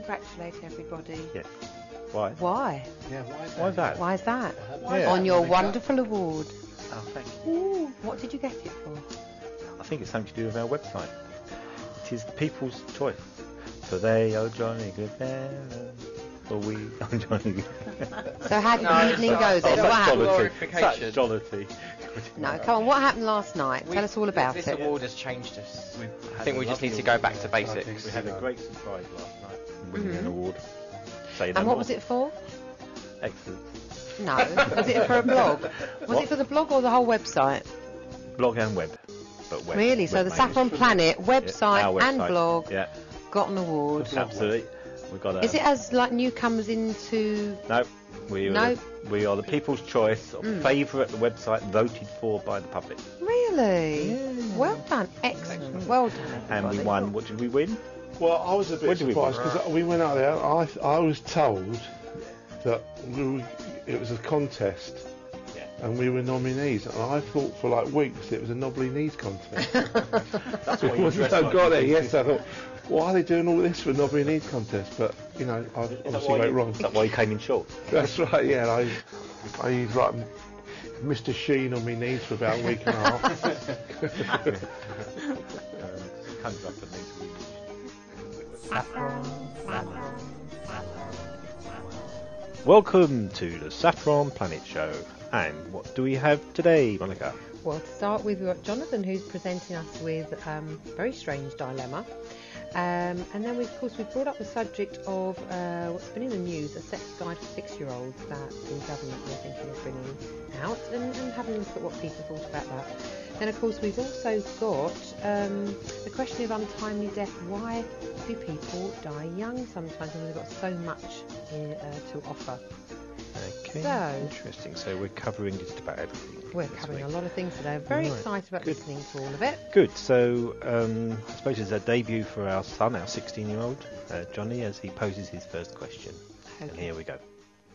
congratulate everybody. Yeah. Why? Why? Yeah, why Why is that? Why is that? Yeah. On your wonderful award. Oh, thank you. Ooh, what did you get it for? I think it's something to do with our website. It is the people's choice. So they are Johnny Goodfellas, or we are Johnny Goodfellas. So how did the evening go then? What happened? Such jollity. No, come on, what happened last night? Tell us all about this it. award has changed us. I think we just need to go back to basics. We had a great surprise last night, winning an award. Say no And what more. was it for? Excellent. No, was it for a blog? Was it for the blog or the whole website? Blog and web. But web. Really? So web the mainly. Saffron Planet website, Our and website. blog Yeah, got an award. absolutely. We got a. Is it as like newcomers into? No, we are, No. we are the people's choice of favourite website voted for by the public. Really? Well done, excellent. Well done. And we everybody. won. What did we win? Well, I was a bit What did we surprised do? because we went out there. I was told that it was a contest. Yeah. And we were nominees, and I thought for like weeks it was a knobbly knees contest. That's why you Once dressed I like got you there, did. yes, I thought, why are they doing all this for a knobbly knees contest? But you know, I Is that obviously why went you- wrong. Is that why you came in short? That's right. Yeah, I used like Mr. Sheen on my knees for about a week and a half. Comes up and things we Welcome to the Saffron Planet Show. And what do we have today, Monica? Well, to start with, we've got Jonathan, who's presenting us with a very strange dilemma. And then, of course, we've brought up the subject of what's been in the news, a sex guide for 6-year-olds that the government were thinking of bringing out, and having a look at what people thought about that. Then, of course, we've also got the question of untimely death. Why do people die young sometimes when they've got so much to offer? Okay, So- interesting. So we're covering just about everything. We're this covering week. a lot of things today. Very Right. excited about Good. listening to all of it. Good. So I suppose it's a debut for our son, our 16-year-old, Johnny, as he poses his first question. And Okay. here we go.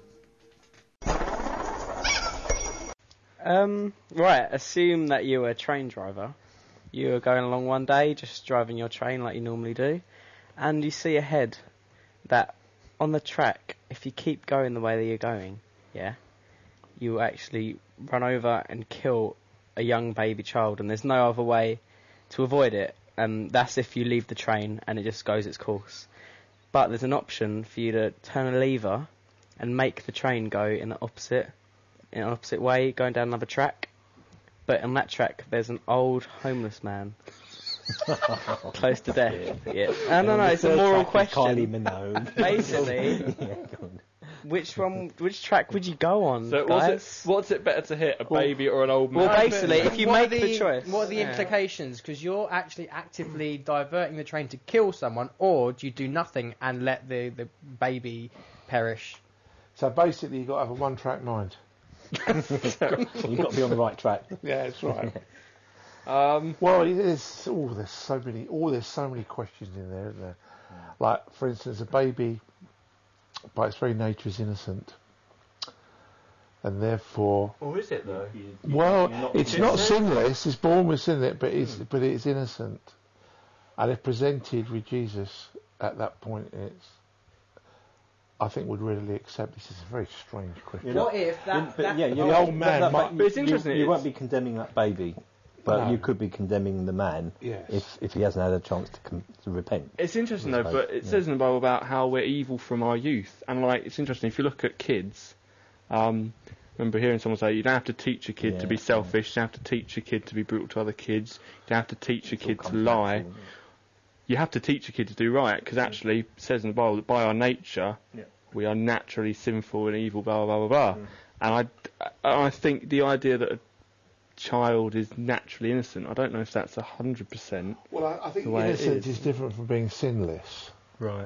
Right, assume that you were a train driver. You were going along one day, just driving your train like you normally do, and you see ahead that on the track, if you keep going the way that you're going, you will actually run over and kill a young baby child, and there's no other way to avoid it. That's if you leave the train and it just goes its course. But there's an option for you to turn a lever and make the train go in an opposite way, going down another track. But on that track, there's an old homeless man close to death. Yeah. No, it's a moral question. Kylie Minogue. Basically, Yeah, go on. which track would you go on, So guys? what's it better to hit, a baby or an old man? Well, basically, if you What make are the choice, what are the implications? Because you're actually actively diverting the train to kill someone, or do you do nothing and let the baby perish? So basically, you've got to have a one-track mind. You've got to be on the right track. Yeah, that's right. Um, Well, there's so many questions in there, isn't there? Like, for instance, a baby, by its very nature, is innocent, and therefore, or is it though? it's not sinless. It's born with sin, but it's innocent, and if presented with Jesus at that point, I think would readily accept. This is a very strange question. What if the old man might- But it's interesting. You won't be condemning that baby, but No. you could be condemning the man Yes. if he hasn't had a chance to repent. It's interesting I though, suppose, but it yeah. says in the Bible about how we're evil from our youth, and like it's interesting if you look at kids. Remember hearing someone say you don't have to teach a kid to be selfish, you don't have to teach a kid to be brutal to other kids, you don't have to teach a kid to lie. You have to teach a kid to do right, because actually it says in the Bible that by our nature we are naturally sinful and evil, blah blah blah blah blah. And I think the idea that a child is naturally innocent, I don't know if that's 100%. Well, I think the way it innocence is. is different from being sinless. Right.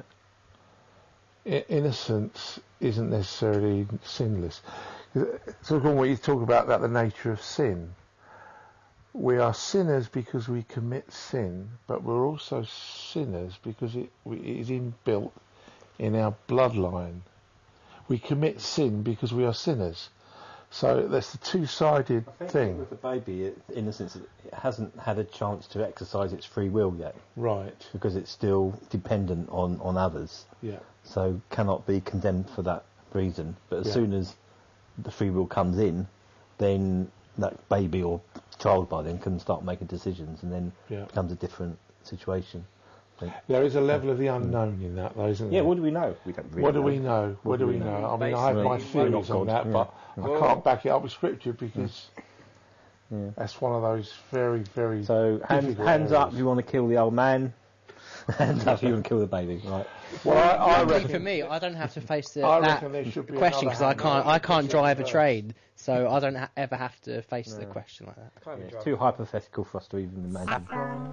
Innocence isn't necessarily sinless. So, when you talk about the nature of sin, we are sinners because we commit sin, but we're also sinners because it is inbuilt in our bloodline. We commit sin because we are sinners. So that's the two-sided thing. With the baby, in a sense, it hasn't had a chance to exercise its free will yet, Right. because it's still dependent on others. Yeah. So cannot be condemned for that reason. But as Yeah. soon as the free will comes in, then that baby or child by then can start making decisions, and then Yeah. becomes a different situation. There is a level of the unknown in that, though, isn't Yeah, there? what do we know? We don't really What do know. we know? What do we know? I mean, I have my Basically, we're not theories on God, that, yeah. but I can't back it up with scripture because that's one of those very, very So difficult hands up, areas. you want to kill the old man. Hands up, you want to kill the baby, right? Well, I Luckily reckon for me, I don't have to face that reckon there should be question another because I hand can't up. drive a train, so I don't ever have to face the question like that. Yeah, it's too hypothetical for us to even imagine.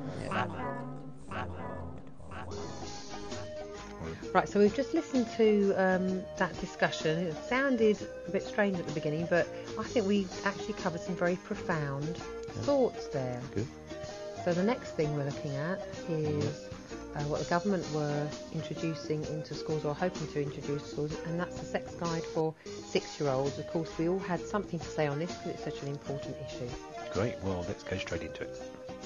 Right, so we've just listened to that discussion. It sounded a bit strange at the beginning, but I think we actually covered some very profound thoughts there. Good. So the next thing we're looking at is what the government were introducing into schools, or hoping to introduce schools, and that's the sex guide for 6-year-olds. Of course, we all had something to say on this because it's such an important issue. Great, well, let's go straight into it.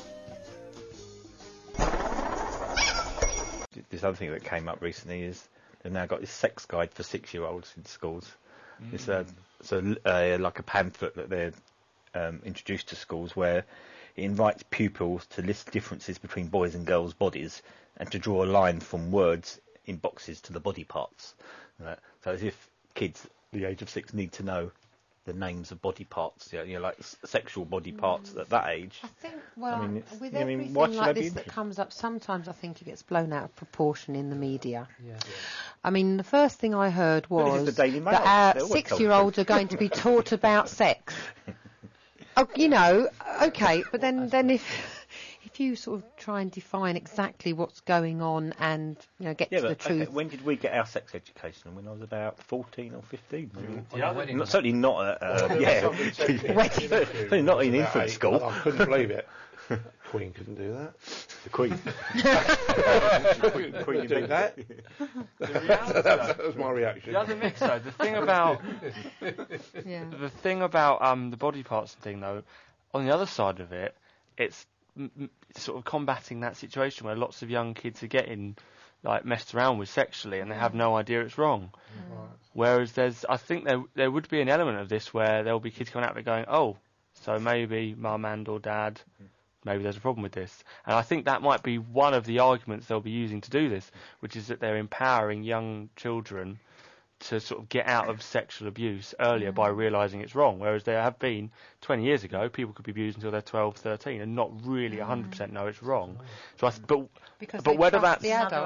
This other thing that came up recently is they've now got this sex guide for 6-year-olds in schools. It's like a pamphlet that they're introduced to schools, where it invites pupils to list differences between boys and girls' bodies and to draw a line from words in boxes to the body parts. Right? So as if kids at the age of 6 need to know the names of body parts, like sexual body parts at that age. I think, well, I mean, it's- with I mean, everything why should I like be this that interested? comes up, sometimes I think it gets blown out of proportion in the media. Yeah. I mean, the first thing I heard Well, this was is the Daily Mail. that They our always tell the 6-year-olds are going to be taught about sex. Oh, okay, but then if you sort of try and define exactly what's going on and get to the truth. Okay, when did we get our sex education? When I was about 14 or 15. Certainly not. Certainly not in infant school. I couldn't believe it. Queen couldn't do that. The Queen. Queen do that. That was my reaction. The other mix, though, the thing about the body parts thing, though, on the other side of it, it's sort of combating that situation where lots of young kids are getting messed around with sexually and they have no idea it's wrong. Whereas I think there would be an element of this where there will be kids coming out of it going, oh, so maybe mum and or dad, maybe there's a problem with this. And I think that might be one of the arguments they'll be using to do this, which is that they're empowering young children to sort of get out of sexual abuse earlier by realising it's wrong. Whereas there have been, 20 years ago, people could be abused until they're 12, 13 and not really 100% know it's wrong. So but whether that's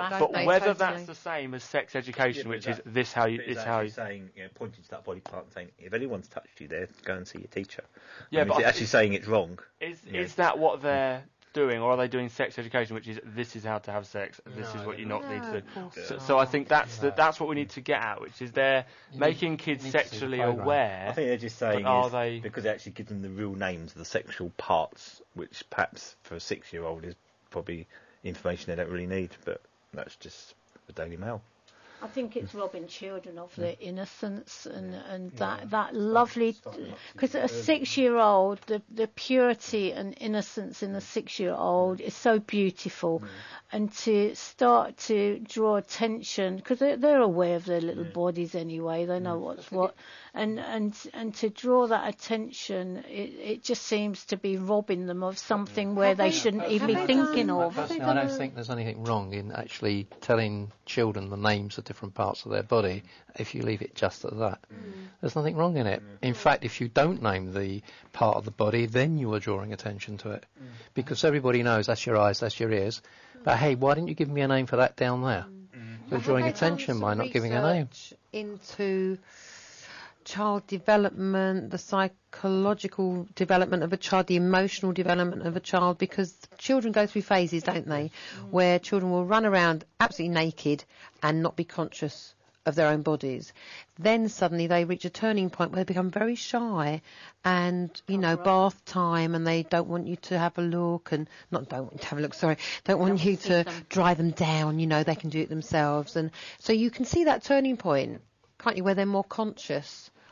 the same as sex education, which is this how you... It's how you saying, pointing to that body part and saying, if anyone's touched you there, go and see your teacher. Yeah, but is it actually saying it's wrong? Is that what they're doing, or are they doing sex education, which is this is how to have sex, this is what you not need to do? So I think that's what we need to get at, which is they're making kids sexually aware. I think they're just saying because it actually gives them the real names of the sexual parts, which perhaps for a 6-year-old is probably information they don't really need, but that's just the Daily Mail. I think it's robbing children of their innocence and that lovely, because a 6-year-old, the purity and innocence in a 6-year-old is so beautiful, and to start to draw attention, because they're aware of their little bodies anyway, they know what's what, and to draw that attention, it just seems to be robbing them of something where they shouldn't even be thinking of. Personally, I don't think there's anything wrong in actually telling children the names of different parts of their body if you leave it just at that. There's nothing wrong in it. In fact, if you don't name the part of the body, then you are drawing attention to it. Because everybody knows that's your eyes, that's your ears. But hey, why didn't you give me a name for that down there? You're drawing attention by not giving a name. Into child development, the psychological development of a child, the emotional development of a child, because children go through phases, don't they, where children will run around absolutely naked and not be conscious of their own bodies. Then suddenly they reach a turning point where they become very shy and, bath time, and they don't want you to have a look, and don't want you to have a look, don't want you to dry them down, they can do it themselves. And so you can see that turning point, can't you, where they're more conscious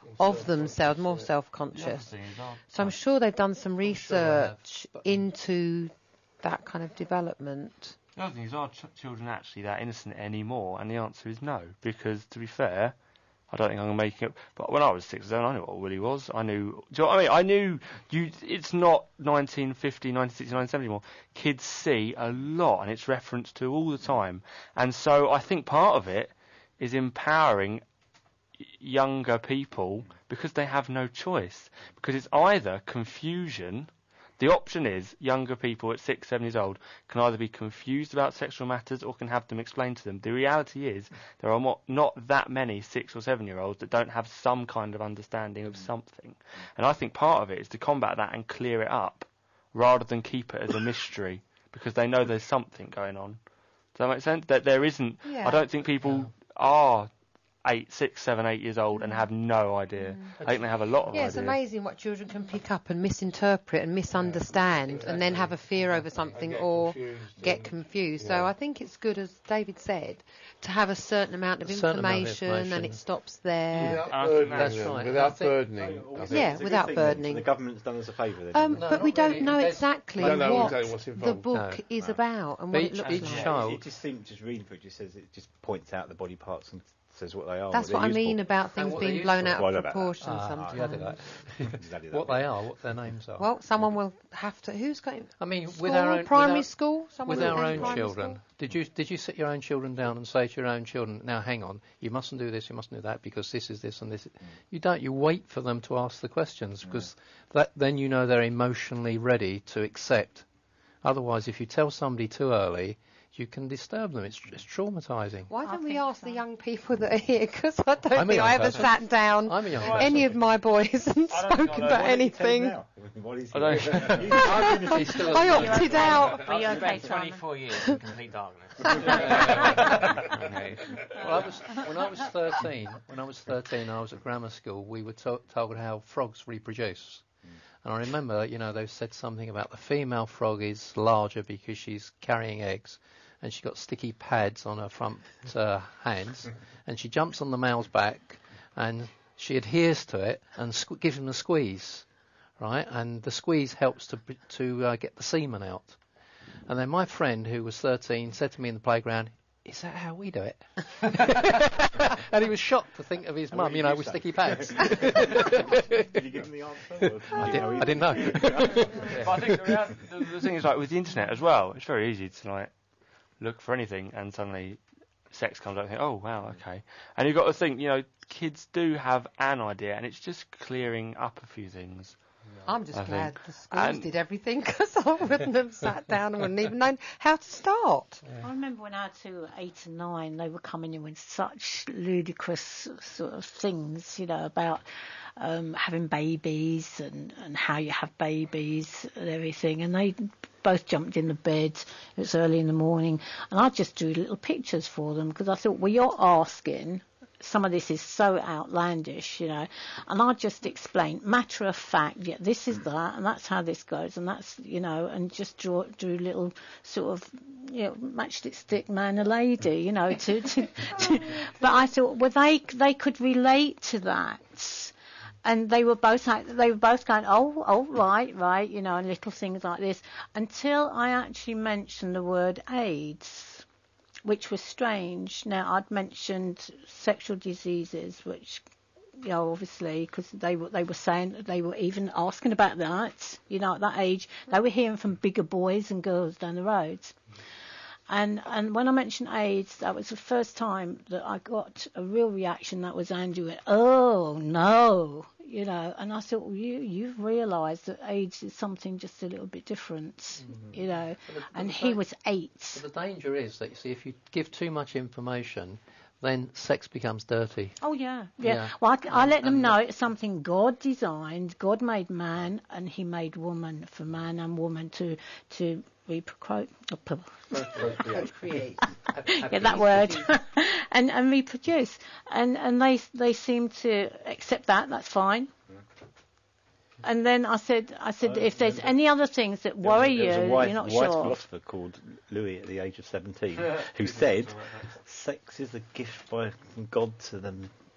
of themselves, more self-conscious. So I'm sure they've done some research into that kind of development. The other thing is, are children actually that innocent anymore? And the answer is no, because to be fair, I don't think I'm making it. But when I was 6 or 7, I knew what a willy was. I knew. Do you know what I mean? I knew you. It's not 1950, 1960, 1970 anymore. Kids see a lot, and it's referenced to all the time. And so I think part of it is empowering younger people because they have no choice. Because it's either confusion. The option is younger people at 6, 7 years old can either be confused about sexual matters or can have them explained to them. The reality is there are not that many 6 or 7 year olds that don't have some kind of understanding of something. And I think part of it is to combat that and clear it up rather than keep it as a mystery because they know there's something going on. Does that make sense? That there isn't. Yeah. I don't think people are 6, 7, 8 years old and have no idea. I think they have a lot of Yeah, ideas. it's amazing what children can pick up and misinterpret and misunderstand and then have a fear over something or get confused. So I think it's good, as David said, to have a certain amount of information and it stops there. Without burdening That's them, right. without burdening. I think. Yeah, without burdening. The government's done us a favour then. But we don't know exactly We don't know what exactly what's the involved. book is about and what it looks each like. child- It just seems, just reading through it, just says it just points out the body parts and says what they are. That's what I mean about things what being they're blown used out to. of Well, I know about proportion you sometimes. added that. Just added that What bit. they are, what their names are. Well, someone will have to. Who's got I mean, school, with our own primary with school? Someone with who our came own primary children, school? did you sit your own children down and say to your own children, now hang on, you mustn't do this, you mustn't do that because this is this and this? You don't. You wait for them to ask the questions because then you know they're emotionally ready to accept. Otherwise, if you tell somebody too early, you can disturb them. It's traumatising. Why don't we think ask so. the young people that are here? Because I don't I'm a think young I ever person. sat down I'm a young any of my boys and spoken about anything. I opted out. Were you okay, Simon? 24 years in complete darkness. Well, when I was 13, I was at grammar school. We were told how frogs reproduce. And I remember, they said something about the female frog is larger because she's carrying eggs, and she's got sticky pads on her front hands, and she jumps on the male's back, and she adheres to it and gives him a squeeze, right? And the squeeze helps to get the semen out. And then my friend, who was 13, said to me in the playground, "Is that how we do it?" And he was shocked to think of his mum, with sticky pads. Did you give him the answer? I didn't know. But I think the thing is, like, with the internet as well, it's very easy to, like, look for anything and suddenly sex comes up and think, oh, wow, okay. And you've got to think, kids do have an idea, and it's just clearing up a few things. I'm just I glad think. the schools And- did everything because I wouldn't have sat down and wouldn't even known how to start. I remember when our two were 8 and 9, they were coming in with such ludicrous sort of things, about having babies and how you have babies and everything. And they both jumped in the bed. It was early in the morning. And I just drew little pictures for them because I thought, well, you're asking. Some of this is so outlandish, and I just explained, matter of fact, yeah, this is that, and that's how this goes, and that's, and just drew little sort of, matchstick man and lady, to but I thought, well, they could relate to that. And they were both going, oh, right, and little things like this, until I actually mentioned the word AIDS, which was strange. Now, I'd mentioned sexual diseases, which, obviously, because they were saying, they were even asking about that, at that age. They were hearing from bigger boys and girls down the roads. And when I mentioned AIDS, that was the first time that I got a real reaction. That was Andrew went, oh, no, and I thought, well, you've realised that AIDS is something just a little bit different, and he was 8. But the danger is that, if you give too much information, then sex becomes dirty. Oh, yeah. Well, I let them know it's something God designed. God made man, and he made woman for man and woman to reprocreate. Get that word. and reproduce. And they seem to accept that. That's fine. And then I said, if there's any other things that worry you, you're not sure. There was a wise sure. philosopher called Louis at the age of 17 who said, sex is a gift from God to the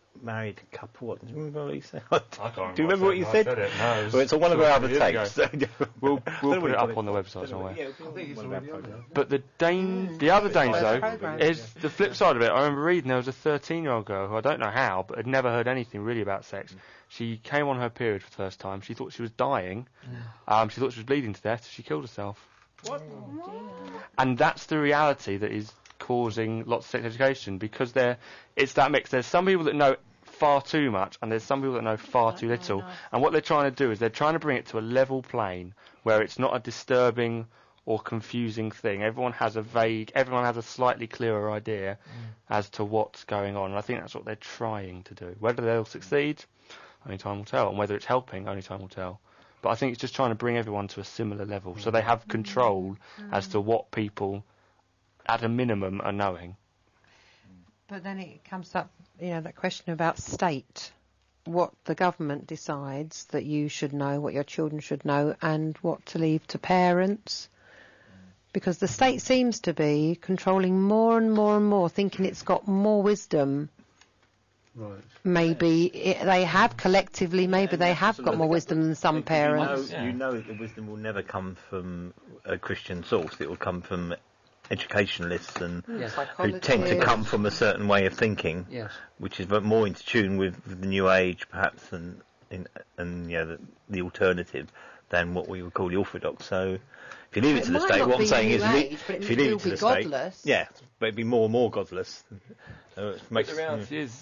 married couple. What, do you remember what you said? I can't Do you remember what you said? it. No, Well, it's on one of our other tapes. We'll put it up on the website somewhere. But the other danger though is the flip side of it. I remember reading there was a 13-year-old girl who I don't know how, but had never heard anything really about sex. She came on her period for the first time. She thought she was dying. She thought she was bleeding to death. So she killed herself. What? And that's the reality that is causing lots of sex education, because it's that mix. There's some people that know far too much, and there's some people that know far too little. And what they're trying to do is they're trying to bring it to a level plane where it's not a disturbing or confusing thing. Everyone has a slightly clearer idea as to what's going on. And I think that's what they're trying to do. Whether they'll succeed, only time will tell. And whether it's helping, only time will tell. But I think it's just trying to bring everyone to a similar level, so they have control as to what people, at a minimum, are knowing. But then it comes up, that question about state, what the government decides that you should know, what your children should know, and what to leave to parents. Because the state seems to be controlling more and more and more, thinking it's got more wisdom. Right. Maybe they have collectively, maybe they have got more wisdom than some parents. You know that the wisdom will never come from a Christian source. It will come from educationalists and who tend to come from a certain way of thinking, which is more in tune with the New Age, perhaps, and the alternative than what we would call the Orthodox. So, if you leave it to the state, what I'm saying is, if you leave it to the state, but it'd be more and more godless. But the reality is,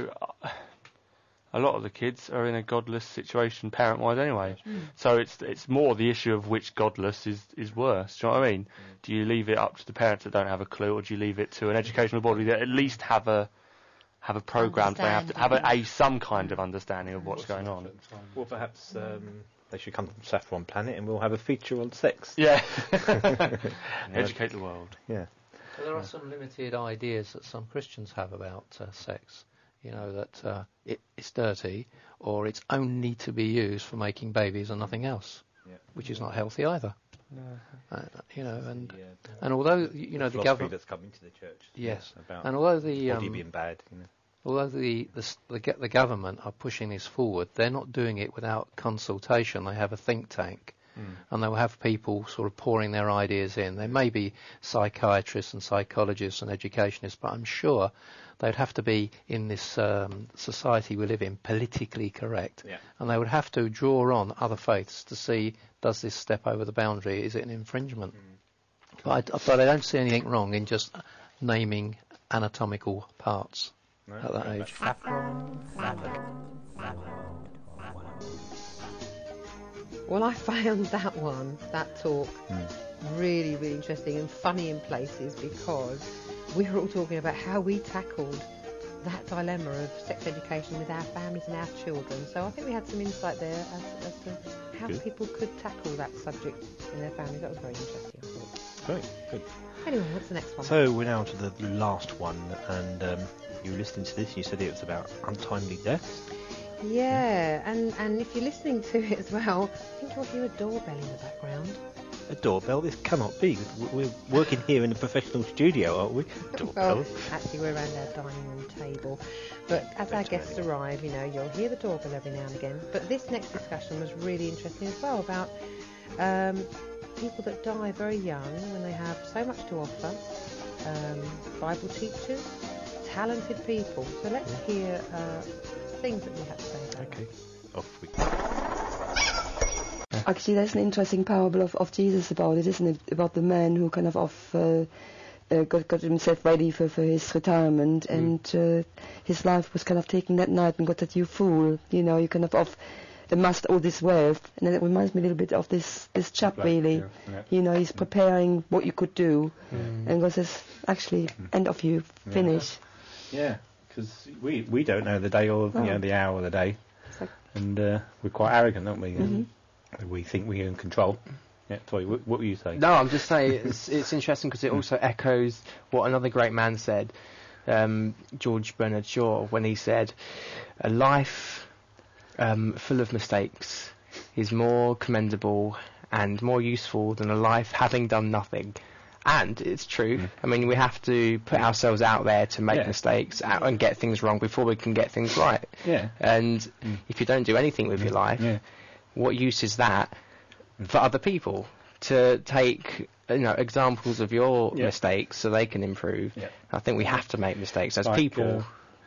a lot of the kids are in a godless situation parent-wise anyway. So it's more the issue of which godless is worse. Do you know what I mean? Do you leave it up to the parents that don't have a clue, or do you leave it to an educational body that at least have a program, they have to have some kind of understanding of what's going on? Well, perhaps they should come to Saffron Planet and we'll have a feature on sex. Yeah. Educate the world. Yeah. So there are some limited ideas that some Christians have about sex. That it's dirty, or it's only to be used for making babies and nothing else, which is not healthy either. And although the government that's coming to the church, about and although the body being bad, although the government are pushing this forward, they're not doing it without consultation. They have a think tank. And they'll have people sort of pouring their ideas in. There may be psychiatrists and psychologists and educationists, but I'm sure they'd have to be, in this society we live in, politically correct. And they would have to draw on other faiths to see, does this step over the boundary? Is it an infringement? But I don't see anything wrong in just naming anatomical parts at that age. Well, I found that talk, really, really interesting and funny in places, because we were all talking about how we tackled that dilemma of sex education with our families and our children. So I think we had some insight there as to how people could tackle that subject in their families. That was very interesting, I thought. Great, good. Anyway, what's the next one? So we're now to the last one, and you were listening to this and you said it was about untimely deaths. Yeah, and if you're listening to it as well, I think you'll hear a doorbell in the background. A doorbell? This cannot be. We're working here in a professional studio, aren't we? Doorbell. Well, actually, we're around our dining room table. But as our guests arrive, you'll hear the doorbell every now and again. But this next discussion was really interesting as well, about people that die very young when they have so much to offer, Bible teachers, talented people. So let's hear things that we have to say about Okay, off we go. Actually, there's an interesting parable of Jesus about it, isn't it? About the man who kind of got himself ready for his retirement, and his life was kind of taken that night, and got that, you fool, you kind of amassed all this wealth. And then it reminds me a little bit of this chap, really. Yeah. He's preparing what you could do, and God says, actually, end of you, finish. Yeah, because we don't know the day or the hour of the day, and we're quite arrogant, aren't we? We think we're in control. Yeah, Toy, what were you saying? No, I'm just saying it's interesting because it also echoes what another great man said, George Bernard Shaw, when he said, a life full of mistakes is more commendable and more useful than a life having done nothing. And it's true. I mean, we have to put ourselves out there to make mistakes and get things wrong before we can get things right. Yeah. And if you don't do anything with your life, what use is that for other people to take, examples of your mistakes so they can improve? Yeah. I think we have to make mistakes as Like, people.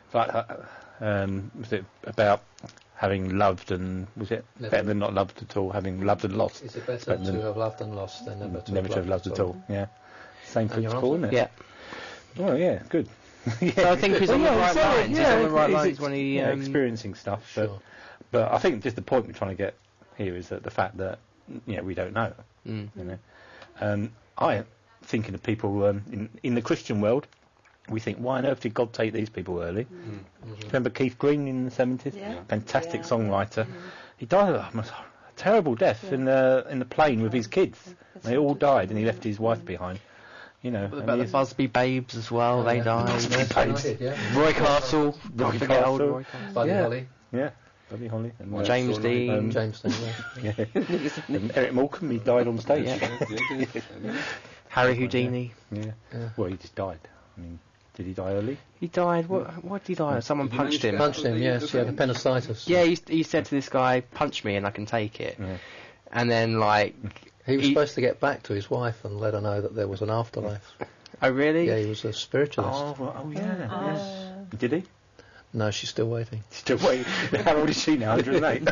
Was it about having loved and was it better than not loved at all? Having loved and lost. Is it better to have loved and lost than never to have loved at all? Yeah. Same principle, isn't it? Yeah. Well, yeah, good. So I think he's on the right lines. He's on the right lines when he experiencing stuff. Sure. But I think just the point we're trying to get here is that the fact that we don't know. You know, I thinking of people in the Christian world. We think, why on earth did God take these people early? Remember Keith Green in the 70s? Yeah. Fantastic songwriter. He died of a terrible death in the plane with his kids. They all died, and he left his wife behind. You know, what about the Busby Babes as well? They died. Busby Babes. Roy Castle. Roy Castle. Buddy Holly. Yeah. Buddy Holly. And James Dean. James Dean, yeah. And Eric Morecambe, he died on stage. Harry Houdini. Yeah. Well, he just died. I mean, did he die early? He died. What did he die? Someone punched him. Punched him, yes. He had appendicitis. Yeah, he said to this guy, punch me and I can take it. Yeah. And then, he was supposed to get back to his wife and let her know that there was an afterlife. Oh, really? Yeah, he was a spiritualist. Oh yeah. Did he? No, she's still waiting. Still waiting. How old is she now? 108.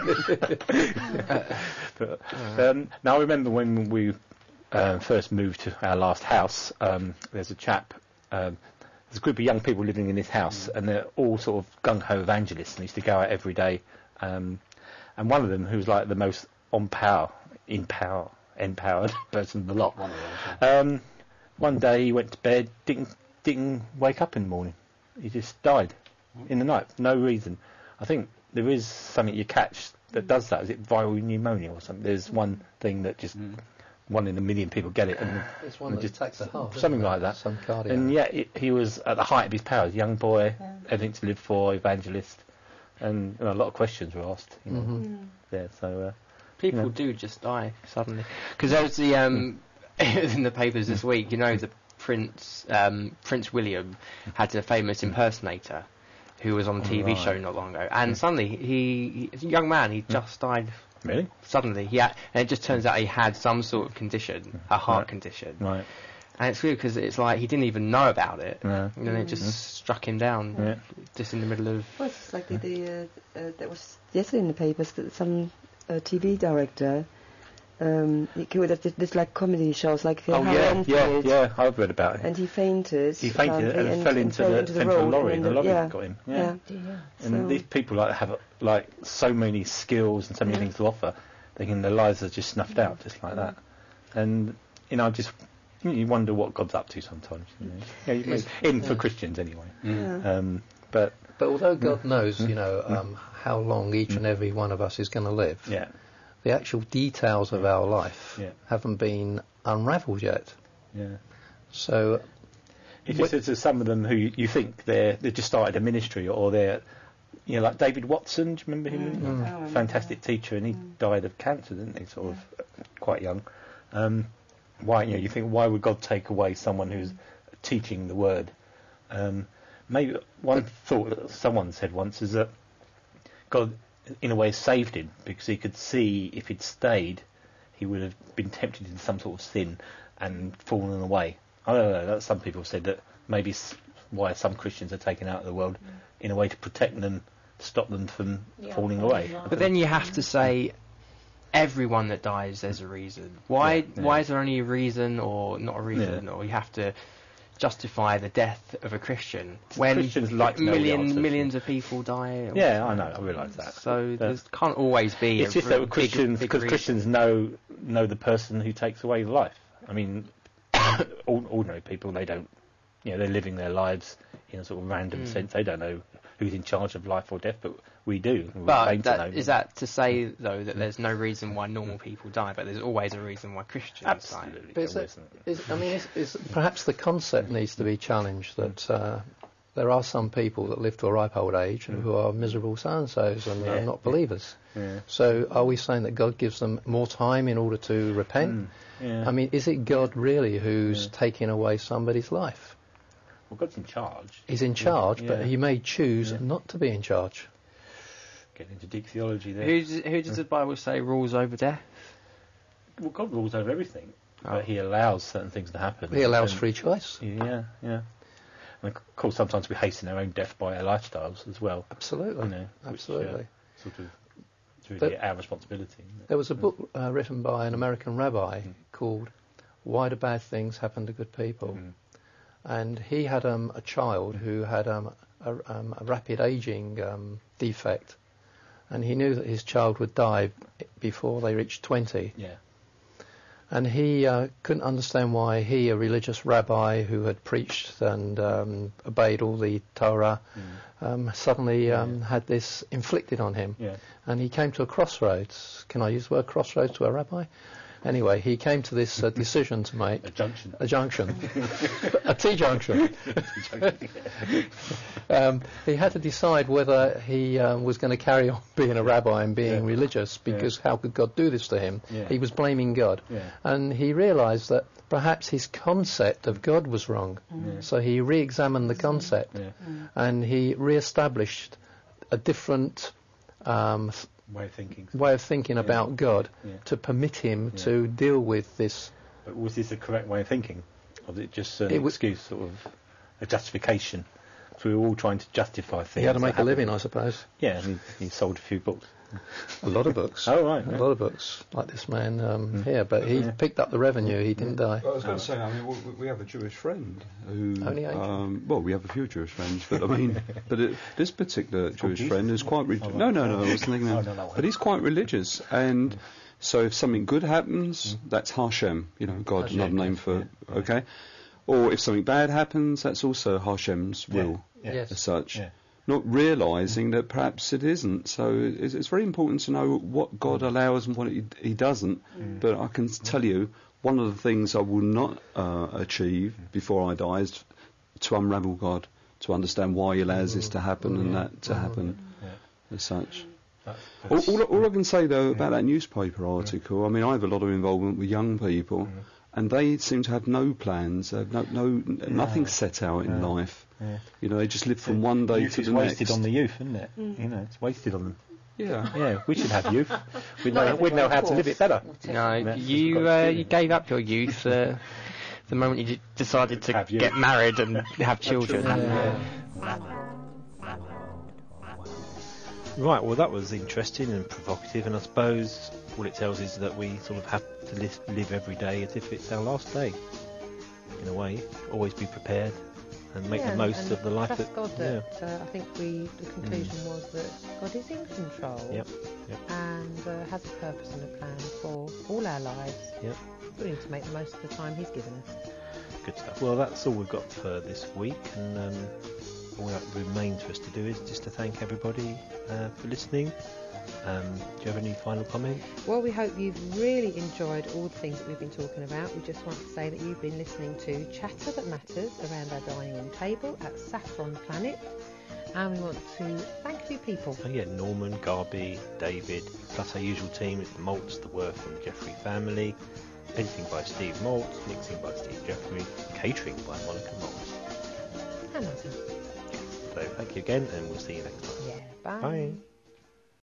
Now I remember when we first moved to our last house. There's a chap. There's a group of young people living in this house, and they're all sort of gung-ho evangelists, and they used to go out every day. And one of them, who was like the most empowered person of the lot, one day he went to bed, didn't wake up in the morning. He just died in the night, no reason. I think there is something you catch that does that. Is it viral pneumonia or something? There's one thing that just 1 in a million people get it, and it's one that just attacks the heart, something like that. Some cardiac. And he was at the height of his powers, young boy, everything to live for, evangelist, and a lot of questions were asked. You know, there. So people do just die suddenly. Because there was the in the papers this week. You know, the Prince William had a famous impersonator who was on a TV show not long ago, and suddenly he's a young man. He just died. Really? Suddenly, and it just turns out he had some sort of condition, a heart condition. Right. And it's weird because it's like he didn't even know about it, and then it just struck him down, just in the middle of. Well, it's like that was yesterday in the papers that some TV director, he did this like comedy shows, like yeah, I've read about it. And he fainted. He fainted and fell into the lorry, and the lorry got him. Yeah. And these people have so many skills and so many things to offer. Thinking their lives are just snuffed out, just like that. And you wonder what God's up to sometimes. For Christians anyway. But although God knows, how long each and every one of us is going to live. Yeah. The actual details of our life haven't been unravelled yet. Yeah. So, if you said to some of them who you think they just started a ministry, or they're, like David Watson, do you remember him? Fantastic teacher, and he died of cancer, didn't he? Sort of quite young. Why? You think, why would God take away someone who's teaching the word? Maybe one thought that someone said once is that God, in a way, saved him because he could see if he'd stayed, he would have been tempted into some sort of sin and fallen away. I don't know. Some people said that maybe why some Christians are taken out of the world in a way to protect them, stop them from falling away. But then you have to say, everyone that dies, there's a reason. Why is there only a reason or not a reason? Or you have to justify the death of a Christian when Christians like millions of people die. Yeah, I know. I realise that. So there can't always be. It's just that Christians, because Christians know the person who takes away life. I mean, ordinary people, they don't. They're living their lives in a sort of random sense. They don't know who's in charge of life or death, but we do. But is that to say, though, that there's no reason why normal people die, but there's always a reason why Christians die? Perhaps the concept needs to be challenged that there are some people that live to a ripe old age who are miserable so-and-sos and are not believers. Yeah. So are we saying that God gives them more time in order to repent? Yeah. I mean, is it God really who's taking away somebody's life? Well, God's in charge. He's in charge, but he may choose not to be in charge. Get into deep theology there. Who does the Bible say rules over death? Well, God rules over everything, but He allows certain things to happen. He allows free choice. Yeah. And of course, sometimes we hasten our own death by our lifestyles as well. Absolutely. You know, Absolutely. Which, sort of, it's really our responsibility. Isn't it? There was a book written by an American rabbi called "Why Do Bad Things Happen to Good People?" And he had a child who had a rapid aging defect, and he knew that his child would die before they reached 20. Yeah. And he couldn't understand why he, a religious rabbi who had preached and obeyed all the Torah, suddenly had this inflicted on him. Yeah. And he came to a crossroads. Can I use the word crossroads to a rabbi? Anyway, he came to this decision to make. A junction. A junction. A T-junction. He had to decide whether he was going to carry on being a rabbi and being religious, because how could God do this to him? Yeah. He was blaming God. Yeah. And he realised that perhaps his concept of God was wrong. So he re-examined the concept and he re-established a different way of thinking about God to permit him to deal with this. But was this a correct way of thinking? Or was it just an excuse, sort of a justification? So we were all trying to justify things. He had to make a living, I suppose. Yeah, and he sold a few books. A lot of books. Oh, right. A lot of books, like this man here. But he picked up the revenue, he didn't die. Well, I was going to say, I mean, we have a Jewish friend who... Only 8? Well, we have a few Jewish friends, but I mean, this particular Jewish friend is quite... No, I was thinking that. But he's quite religious, and so if something good happens, that's Hashem, God, Hashem, another name for... Okay? Or if something bad happens, that's also Hashem's will, as such. Yeah. Not realising that perhaps it isn't. So it's very important to know what God allows and what He doesn't. But I can tell you, one of the things I will not achieve before I die is to unravel God, to understand why He allows this to happen and that to happen, as such. All I can say, though, about that newspaper article, I mean, I have a lot of involvement with young people, and they seem to have no plans, nothing set out in life. Yeah. They just live from one day to the next. It's wasted on the youth, isn't it? It's wasted on them. Yeah. We should have youth. We'd know how to live it better. No, you gave up your youth the moment you decided to get married and have children. Right, well, that was interesting and provocative, and I suppose what it tells is that we sort of have to live every day as if it's our last day, in a way. Always be prepared and make the most of the life that... God that I think the conclusion was that God is in control and has a purpose and a plan for all our lives. We need to make the most of the time He's given us. Good stuff. Well, that's all we've got for this week, and all that remains for us to do is just to thank everybody for listening. Do you have any final comment? Well, we hope you've really enjoyed all the things that we've been talking about. We just want to say that you've been listening to Chatter That Matters around our dining room table at Saffron Planet, and we want to thank a few people. Norman, Garby, David, plus our usual team. It's the Maltz, the Worth and the Jeffrey family. Editing by Steve Maltz, mixing by Steve Jeffrey, catering by Monica Maltz. And Adam. So thank you again, and we'll see you next time. Bye. Bye.